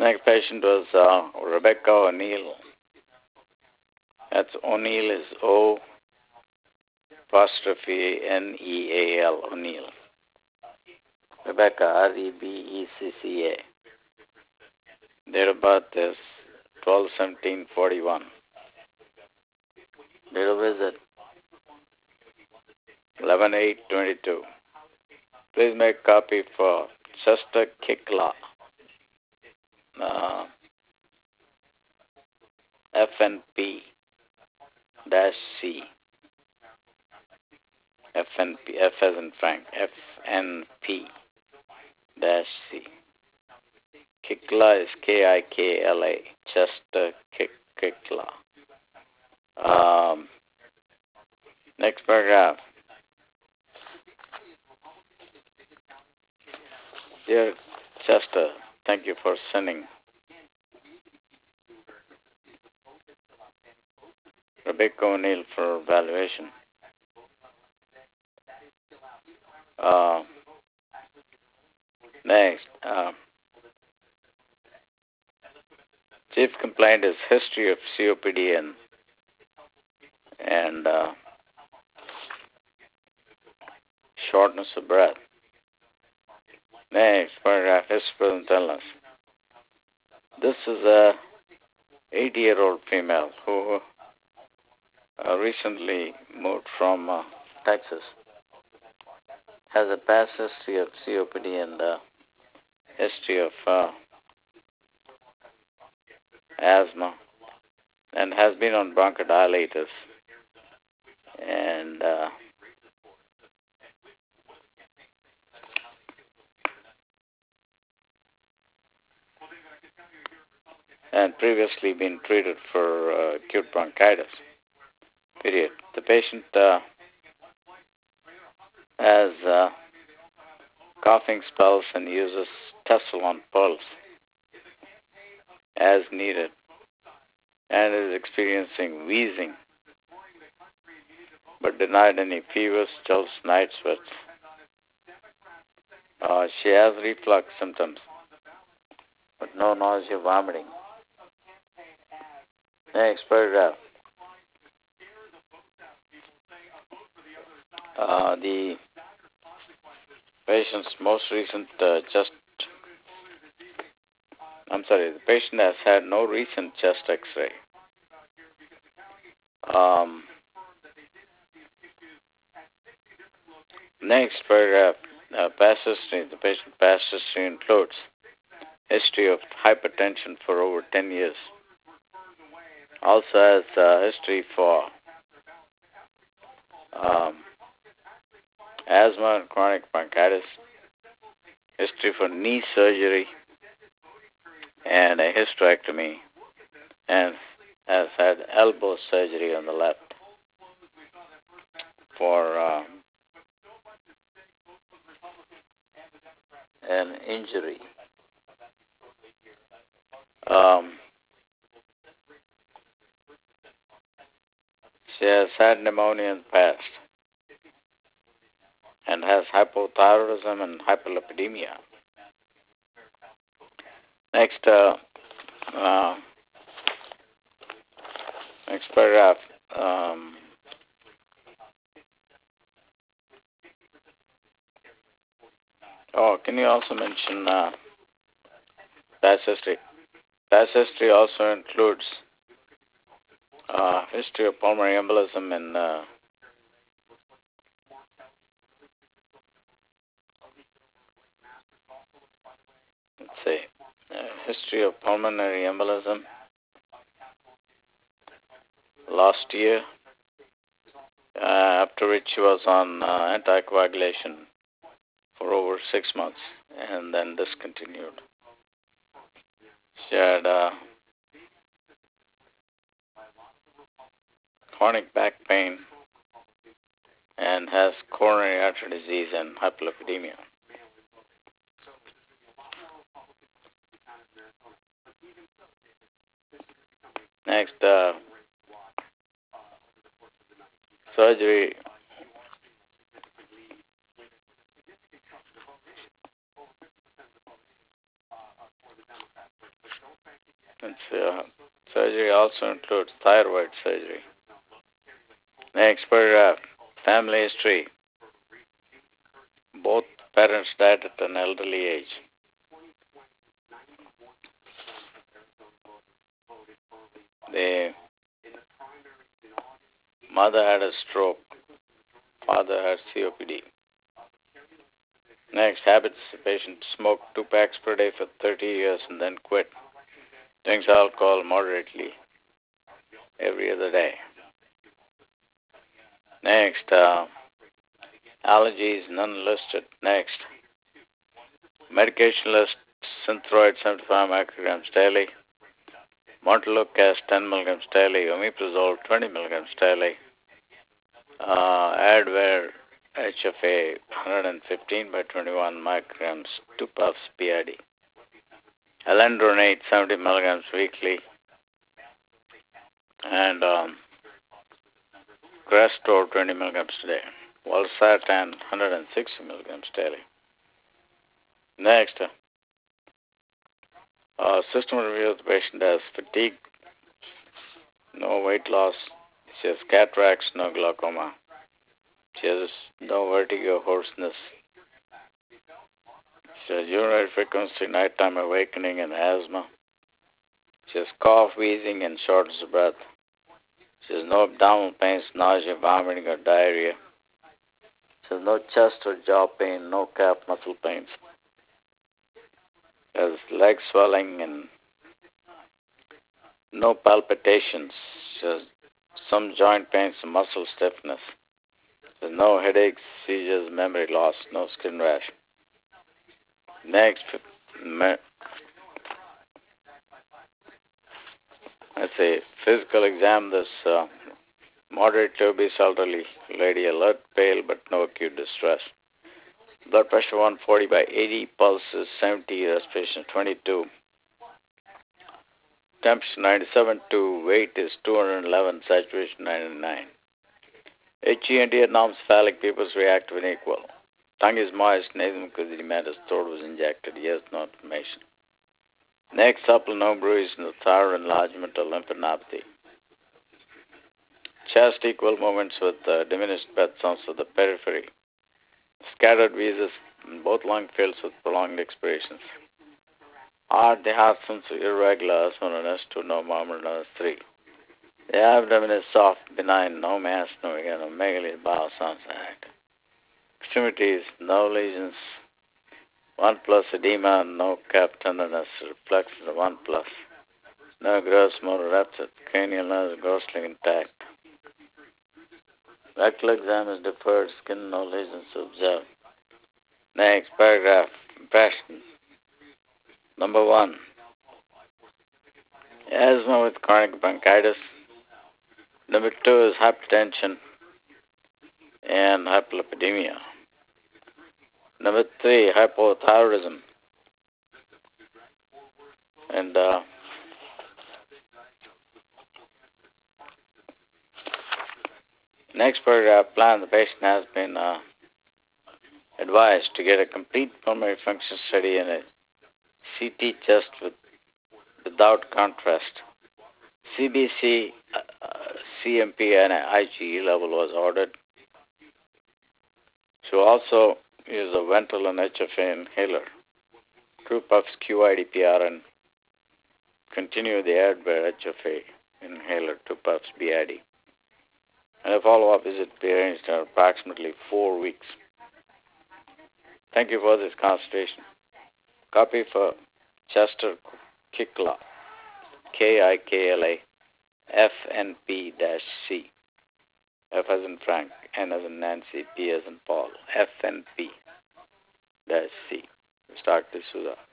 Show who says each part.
Speaker 1: Next patient was Rebecca O'Neill. That's O'Neill is O apostrophe N-E-A-L, O'Neill. Rebecca, R-E-B-E-C-C-A. Date of birth is 12/17/41. Date of visit 11/8/22. Please make copy for Chester Kikla, FNP-C. FNP, F as in Frank, FNP-C. Kikla is K-I-K-L-A, Chester Kikla. Next paragraph. Dear Chester, thank you for sending Rebecca O'Neill for evaluation. Next, chief complaint is history of COPD and shortness of breath. Next paragraph, history present illness. This is a 80-year-old female who recently moved from Texas. Has a past history of COPD and history of asthma, and has been on bronchodilators and previously been treated for acute bronchitis. Period. The patient has coughing spells and uses Tessalon Pulse as needed, and is experiencing wheezing, but denied any fevers, chills, night sweats. She has reflux symptoms, but no nausea, vomiting. Next paragraph. The patient's most recent the patient has had no recent chest X-ray. Next paragraph, past history. The patient's past history includes history of hypertension for over 10 years. Also has history for asthma and chronic bronchitis, history for knee surgery and a hysterectomy, and has had elbow surgery on the left for an injury. She has had pneumonia in the past and has hypothyroidism and hyperlipidemia. Next paragraph. Can you also mention past history? Past history also includes history of pulmonary embolism and history of pulmonary embolism last year, after which she was on anticoagulation for over 6 months and then discontinued. She had chronic back pain and has coronary artery disease and hyperlipidemia. Next, surgery. Surgery also includes thyroid surgery. Next paragraph, family history. Both parents died at an elderly age. The mother had a stroke. Father had COPD. Next, habits. The patient smoked 2 packs per day for 30 years and then quit. Drinks alcohol moderately every other day. Next, allergies, none listed. Next, medication list, Synthroid 75 micrograms daily, Montelukast 10 milligrams daily, Omeprazole 20 milligrams daily, Advair HFA 115 by 21 micrograms, 2 puffs PID, Alendronate 70 milligrams weekly, and Crestor 20 milligrams a day, Valsartan 160 milligrams daily. Next, system review of the patient has fatigue, no weight loss. She has cataracts, no glaucoma. She has no vertigo, hoarseness. She has urinary frequency, nighttime awakening, and asthma. She has cough, wheezing, and shortness of breath. She has no abdominal pains, nausea, vomiting, or diarrhea. She has no chest or jaw pain, no calf muscle pains. She has leg swelling and no palpitations. She has some joint pains and muscle stiffness. She has no headaches, seizures, memory loss, no skin rash. Next, let's say physical exam. This moderate to obese elderly lady, alert, pale, but no acute distress. Blood pressure 140 by 80, pulses 70, respiration 22. Temperature 97.2, weight is 211, saturation 99. HE&D norms phallic pupils react when equal. Tongue is moist, nasal mucous throat was injected. Yes, no inflammation. Next, supple, no bruise, no thyroid enlargement or lymphadenopathy. Chest equal movements with diminished breath sounds of the periphery. Scattered wheezes in both lung fields with prolonged expirations. The heart sounds irregular, S1 and S2, no murmur, no S3. The abdomen is soft, benign, no mass, no megaly, bowel sounds active. Extremities, no lesions. 1 plus edema, no calf tenderness, reflection 1 plus. No gross motor absent, cranial nerves grossly intact. Rectal exam is deferred, skin no lesions observed. Next paragraph, impression. Number 1, asthma with chronic bronchitis. Number 2 is hypertension and hyperlipidemia. Number 3, hypothyroidism. And next paragraph, plan. The patient has been advised to get a complete pulmonary function study and a CT chest without contrast. CBC, CMP, and IgE level was ordered. To also use a Ventolin HFA inhaler, 2 puffs QIDPR, and continue the Advair HFA inhaler, 2 puffs BID. And a follow-up visit be arranged in approximately 4 weeks. Thank you for this consultation. Copy for Chester Kikla, KIKLA, FNP-C. F as in Frank, N as in Nancy, P as in Paul, FNP-C. Start D'Souza.